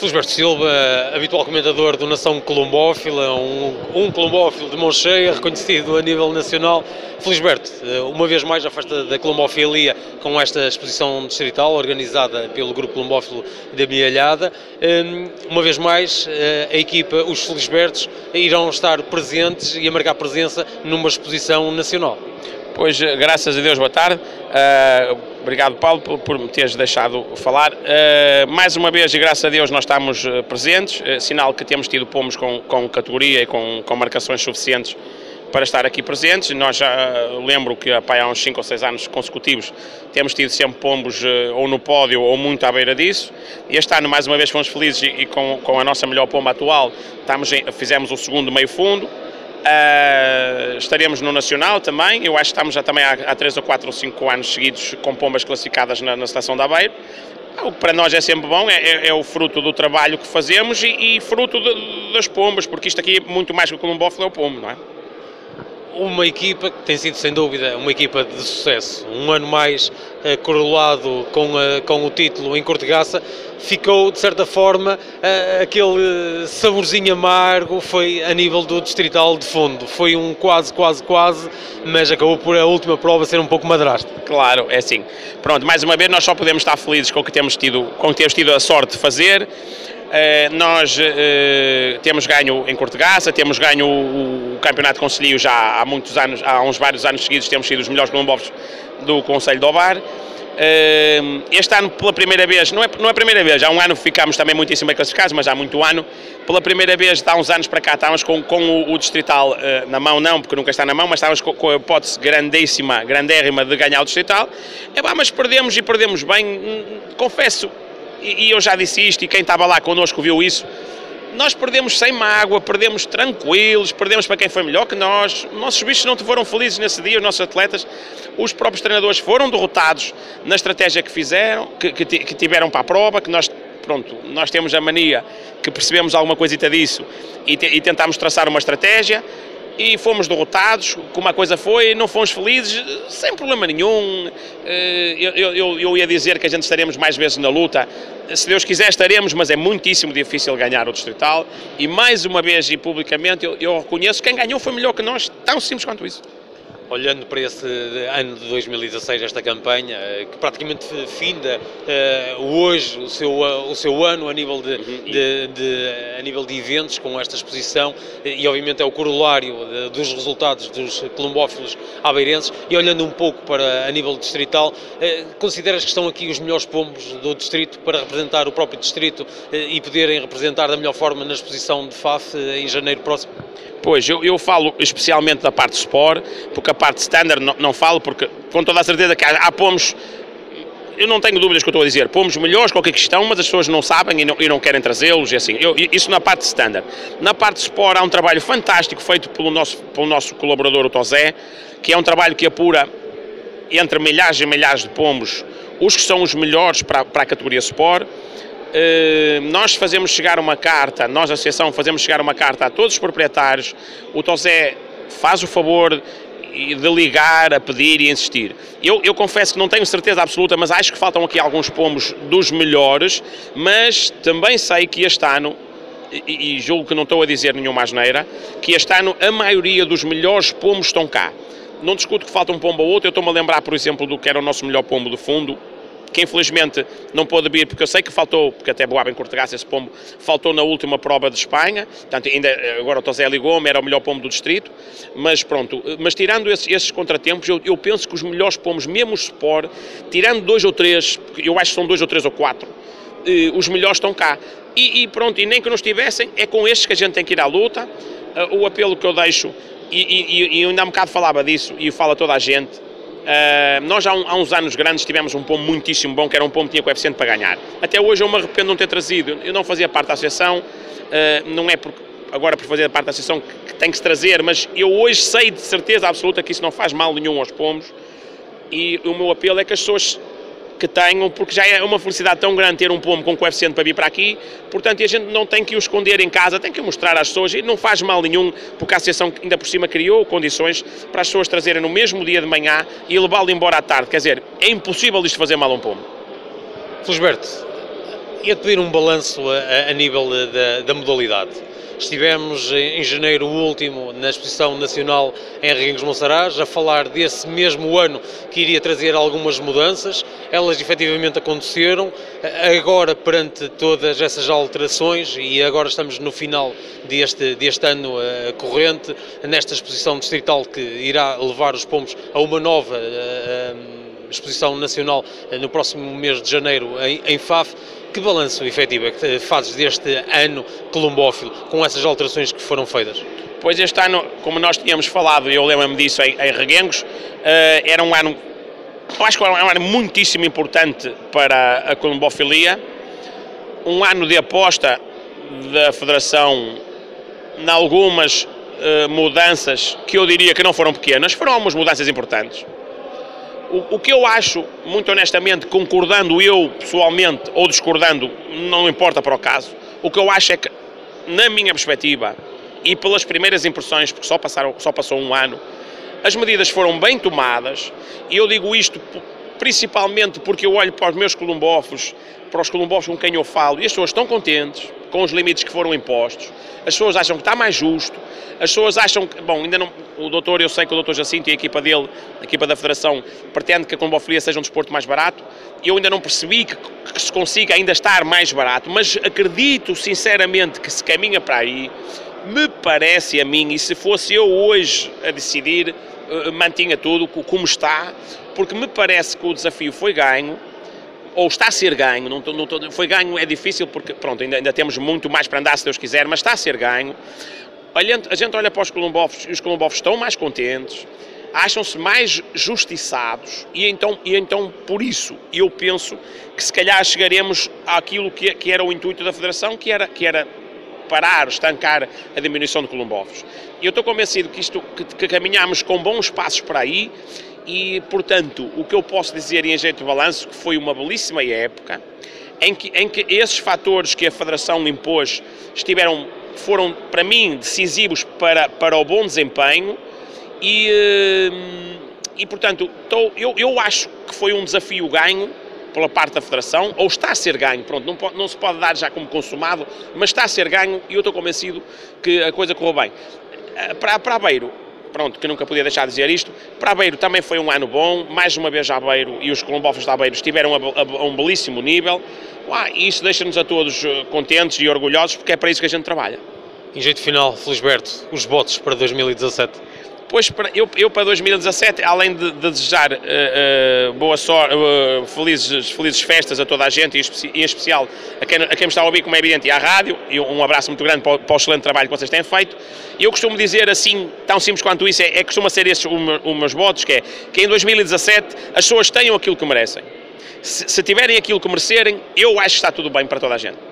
Felisberto Silva, habitual comentador do Nação Colombófila, um colombófilo de mão cheia, reconhecido a nível nacional. Felisberto, uma vez mais a festa da colombofilia com esta exposição distrital organizada pelo Grupo Colombófilo da Mialhada. Uma vez mais a equipa, os Felisbertos, irão estar presentes e a marcar presença numa exposição nacional. Pois, graças a Deus, boa tarde. Obrigado, Paulo, por me teres deixado falar. Mais uma vez, e graças a Deus, nós estamos presentes, sinal que temos tido pombos com categoria e com marcações suficientes para estar aqui presentes. Nós já lembro que há uns 5 ou 6 anos consecutivos temos tido sempre pombos ou no pódio ou muito à beira disso. Este ano, mais uma vez, fomos felizes e com a nossa melhor pomba atual, fizemos o segundo meio fundo. Estaremos no Nacional também. Eu acho que estamos já também há 3 ou 4 ou 5 anos seguidos com pombas classificadas na Estação de Aveiro. O que para nós é sempre bom, é o fruto do trabalho que fazemos e fruto das pombas, porque isto aqui, muito mais que o colombófilo, é o pombo, não é? Uma equipa que tem sido, sem dúvida, uma equipa de sucesso. Um ano mais correlado com o título em Cortegaça, ficou, de certa forma, aquele saborzinho amargo, foi a nível do distrital de fundo. Foi um quase, mas acabou por a última prova ser um pouco madrasta. Claro, é assim. Pronto, mais uma vez, nós só podemos estar felizes com o que temos tido a sorte de fazer. Nós temos ganho em Cortegaça, temos ganho o Campeonato de Concelhio já há muitos anos, vários anos seguidos, temos sido os melhores colombófilos do Concelho de Ovar. Este ano, pela primeira vez, não é a primeira vez, há um ano ficámos também muitíssimo bem classificados, mas há muito ano, pela primeira vez, há uns anos para cá, estávamos com o distrital na mão, não, porque nunca está na mão, mas estávamos com a hipótese grandérrima de ganhar o distrital. Mas perdemos e perdemos bem, confesso. E eu já disse isto, e quem estava lá connosco viu isso, nós perdemos sem mágoa, perdemos tranquilos, perdemos para quem foi melhor que nós. Nossos bichos não foram felizes nesse dia, os nossos atletas, os próprios treinadores foram derrotados na estratégia que fizeram, que tiveram para a prova, que nós temos a mania que percebemos alguma coisita disso e tentámos traçar uma estratégia. E fomos derrotados, como a coisa foi, não fomos felizes, sem problema nenhum. Eu ia dizer que a gente estaremos mais vezes na luta, se Deus quiser estaremos, mas é muitíssimo difícil ganhar o distrital. E mais uma vez e publicamente eu reconheço que quem ganhou foi melhor que nós, tão simples quanto isso. Olhando para esse ano de 2016, esta campanha, que praticamente finda hoje o seu ano a nível a nível de eventos com esta exposição, e obviamente é o corolário dos resultados dos colombófilos abeirenses, e olhando um pouco para a nível distrital, consideras que estão aqui os melhores pombos do distrito para representar o próprio distrito e poderem representar da melhor forma na exposição de FAF em janeiro próximo? Pois, eu falo especialmente da parte Sport, porque a parte Standard não falo, porque com toda a certeza que há pomos, eu não tenho dúvidas que eu estou a dizer, pomos melhores qualquer questão, mas as pessoas não sabem e não querem trazê-los, e assim, isso na parte Standard. Na parte Sport há um trabalho fantástico feito pelo nosso colaborador, o Tosé, que é um trabalho que apura entre milhares e milhares de pombos, os que são os melhores para a categoria Sport. Nós fazemos chegar uma carta, nós, a Associação, fazemos chegar uma carta a todos os proprietários. O Tosé faz o favor de ligar, a pedir e insistir. Eu confesso que não tenho certeza absoluta, mas acho que faltam aqui alguns pombos dos melhores, mas também sei que este ano, e julgo que não estou a dizer nenhuma asneira, que este ano a maioria dos melhores pombos estão cá. Não discuto que falta um pombo ou outro, eu estou-me a lembrar, por exemplo, do que era o nosso melhor pombo do fundo, que infelizmente não pôde vir, porque eu sei que faltou, porque até voava em Cortegaça esse pombo, faltou na última prova de Espanha, portanto, agora o Tosé ligou-me, era o melhor pombo do distrito, mas pronto, mas tirando esses contratempos, eu penso que os melhores pombos, mesmo os Sport, tirando 2 ou 3, eu acho que são 2 ou 3 ou 4, os melhores estão cá, e pronto, e nem que não estivessem, é com estes que a gente tem que ir à luta. O apelo que eu deixo, e ainda há um bocado falava disso, e fala toda a gente. Nós há uns anos grandes tivemos um pombo muitíssimo bom, que era um pombo que tinha coeficiente para ganhar. Até hoje eu me arrependo de não ter trazido. Eu não fazia parte da associação, não é agora por fazer parte da associação que tem que se trazer, mas eu hoje sei de certeza absoluta que isso não faz mal nenhum aos pombos, e o meu apelo é que as pessoas que tenham, porque já é uma felicidade tão grande ter um pombo com coeficiente para vir para aqui, portanto a gente não tem que o esconder em casa, tem que o mostrar às pessoas, e não faz mal nenhum, porque a associação ainda por cima criou condições para as pessoas trazerem no mesmo dia de manhã e levá-lo embora à tarde, quer dizer, é impossível isto fazer mal a um pombo. Felisberto, E a pedir um balanço a nível da modalidade. Estivemos em janeiro último na Exposição Nacional em Reguengos Monsaraz a falar desse mesmo ano que iria trazer algumas mudanças. Elas efetivamente aconteceram. Agora, perante todas essas alterações, e agora estamos no final deste ano corrente, nesta Exposição Distrital que irá levar os pombos a uma nova Exposição Nacional no próximo mês de janeiro em Faf. Que balanço efetivo é que fazes deste ano colombófilo, com essas alterações que foram feitas? Pois este ano, como nós tínhamos falado, e eu lembro-me disso em Reguengos, era um ano, eu acho que era um ano muitíssimo importante para a colombofilia, um ano de aposta da Federação em algumas mudanças que eu diria que não foram pequenas, foram algumas mudanças importantes. O que eu acho, muito honestamente, concordando eu pessoalmente ou discordando, não importa para o caso, o que eu acho é que, na minha perspectiva, e pelas primeiras impressões, porque só passou um ano, as medidas foram bem tomadas, e eu digo isto principalmente porque eu olho para os meus colombófilos, para os colombófilos com quem eu falo, e as pessoas estão contentes com os limites que foram impostos, as pessoas acham que está mais justo, as pessoas acham que, bom, ainda não, eu sei que o doutor Jacinto e a equipa dele, a equipa da Federação, pretende que a colombofilia seja um desporto mais barato, e eu ainda não percebi que se consiga ainda estar mais barato, mas acredito sinceramente que se caminha para aí, me parece a mim, e se fosse eu hoje a decidir, mantinha tudo como está, porque me parece que o desafio foi ganho, ou está a ser ganho, foi ganho, é difícil porque, pronto, ainda temos muito mais para andar se Deus quiser, mas está a ser ganho. A gente olha para os colombófilos e os colombófilos estão mais contentes, acham-se mais justiçados e então por isso eu penso que se calhar chegaremos àquilo que era o intuito da Federação, que era parar, estancar a diminuição de colombófilos. E eu estou convencido que caminhamos com bons passos para aí. E, portanto, o que eu posso dizer em jeito de balanço, que foi uma belíssima época, em que esses fatores que a Federação impôs foram, para mim, decisivos para o bom desempenho e portanto, eu acho que foi um desafio ganho pela parte da Federação, ou está a ser ganho, pronto, não se pode dar já como consumado, mas está a ser ganho e eu estou convencido que a coisa correu bem. Para Aveiro, pronto, que nunca podia deixar de dizer isto, para Aveiro também foi um ano bom, mais uma vez Aveiro e os colombófilos de Aveiro estiveram a um belíssimo nível, e isso deixa-nos a todos contentes e orgulhosos, porque é para isso que a gente trabalha. Em jeito final, Felisberto, os votos para 2017? Pois, eu para 2017, além de desejar boa sorte, felizes festas a toda a gente, e em especial a quem me está a ouvir, como é evidente, e à rádio, e um abraço muito grande para o excelente trabalho que vocês têm feito. E eu costumo dizer assim, tão simples quanto isso, costuma ser esses os meus votos, que em 2017 as pessoas tenham aquilo que merecem. Se tiverem aquilo que merecerem, eu acho que está tudo bem para toda a gente.